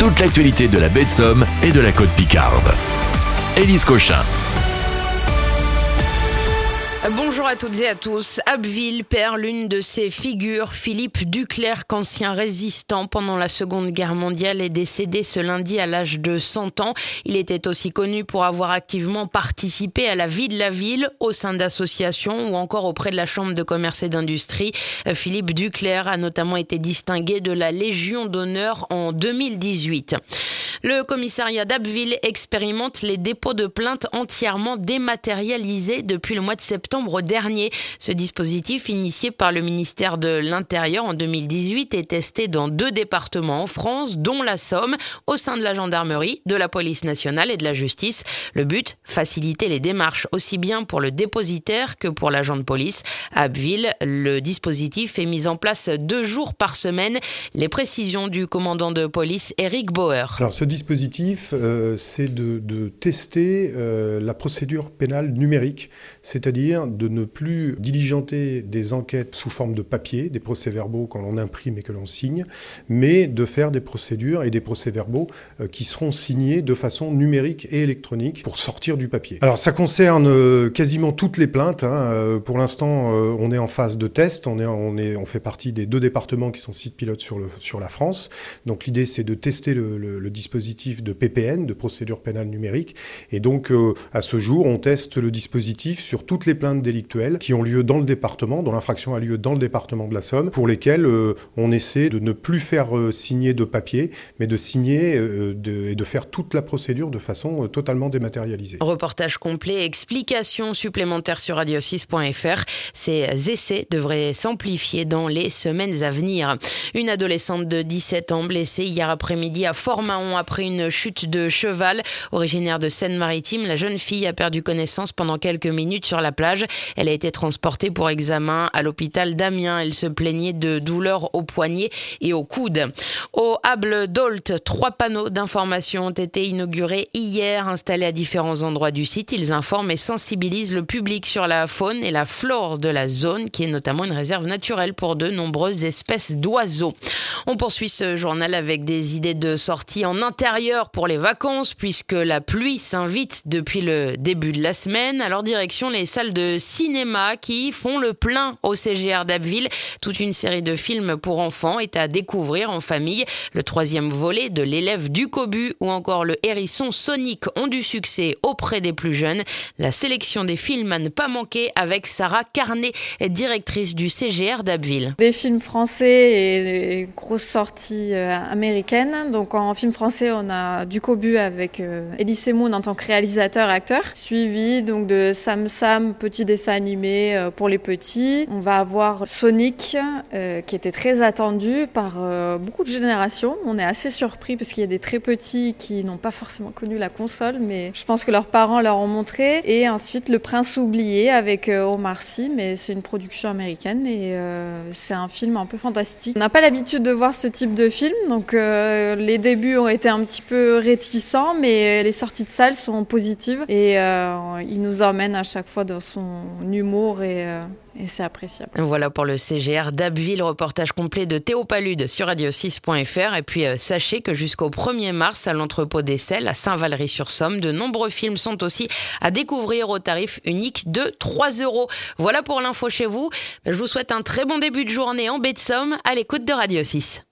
toute l'actualité de la baie de Somme et de la côte Picarde. Élise Cochin. Bonjour à toutes et à tous. Abbeville perd l'une de ses figures. Philippe Duclercq, ancien résistant pendant la Seconde Guerre mondiale, est décédé ce lundi à l'âge de 100 ans. Il était aussi connu pour avoir activement participé à la vie de la ville, au sein d'associations ou encore auprès de la Chambre de commerce et d'industrie. Philippe Duclercq a notamment été distingué de la Légion d'honneur en 2018. Le commissariat d'Abbeville expérimente les dépôts de plaintes entièrement dématérialisés depuis le mois de septembre dernier. Ce dispositif, initié par le ministère de l'Intérieur en 2018, est testé dans 2 départements en France, dont la Somme, au sein de la gendarmerie, de la police nationale et de la justice. Le but, faciliter les démarches aussi bien pour le dépositaire que pour l'agent de police. À Abbeville, le dispositif est mis en place 2 jours par semaine. Les précisions du commandant de police, Éric Bauer. Alors, ce dispositif, c'est de tester la procédure pénale numérique, c'est-à-dire de ne plus diligenter des enquêtes sous forme de papier, des procès-verbaux quand l'on imprime et que l'on signe, mais de faire des procédures et des procès-verbaux qui seront signés de façon numérique et électronique pour sortir du papier. Alors ça concerne quasiment toutes les plaintes. Pour l'instant, on est en phase de test. On fait partie des 2 départements qui sont sites pilotes sur la France. Donc l'idée, c'est de tester le dispositif de PPN, de procédure pénale numérique. Et donc à ce jour, on teste le dispositif sur toutes les plaintes délictuelles qui ont lieu dans le département, dont l'infraction a lieu dans le département de la Somme, pour lesquelles on essaie de ne plus faire signer de papier, mais de signer et de faire toute la procédure de façon totalement dématérialisée. Reportage complet, explications supplémentaires sur radio6.fr. Ces essais devraient s'amplifier dans les semaines à venir. Une adolescente de 17 ans blessée hier après-midi à Fort-Mahon après une chute de cheval. Originaire de Seine-Maritime, la jeune fille a perdu connaissance pendant quelques minutes sur la plage. Elle a été transportée pour examen à l'hôpital d'Amiens. Elle se plaignait de douleurs au poignet et au coude. Au Hable d'Olt, 3 panneaux d'information ont été inaugurés hier, installés à différents endroits du site. Ils informent et sensibilisent le public sur la faune et la flore de la zone, qui est notamment une réserve naturelle pour de nombreuses espèces d'oiseaux. On poursuit ce journal avec des idées de sortie en intérieur pour les vacances, puisque la pluie s'invite depuis le début de la semaine. Alors direction les salles de cinéma qui font le plein au CGR d'Abbeville. Toute une série de films pour enfants est à découvrir en famille. Le 3e volet de L'élève du Cobu ou encore Le hérisson Sonic ont du succès auprès des plus jeunes. La sélection des films à ne pas manquer avec Sarah Carnet, directrice du CGR d'Abbeville. Des films français et des grosses sorties américaines. Donc en film français, on a Du Cobu avec Elie Semoun en tant que réalisateur et acteur, suivi donc de Sam Sam, petit dessin animé pour les petits. On va avoir Sonic qui était très attendu par beaucoup de générations. On est assez surpris parce qu'il y a des très petits qui n'ont pas forcément connu la console, mais je pense que leurs parents leur ont montré. Et ensuite Le Prince oublié avec Omar Sy, mais c'est une production américaine et c'est un film un peu fantastique. On n'a pas l'habitude de voir ce type de film, donc les débuts ont été un petit peu réticents, mais les sorties de salle sont positives et il nous emmène à chaque fois dans son humour et c'est appréciable. Voilà pour le CGR d'Abbeville, reportage complet de Théo Palude sur radio6.fr. Et puis sachez que jusqu'au 1er mars à l'entrepôt des Selles à Saint-Valery-sur-Somme, de nombreux films sont aussi à découvrir au tarif unique de 3 €. Voilà pour l'info chez vous. Je vous souhaite un très bon début de journée en baie de Somme à l'écoute de Radio 6.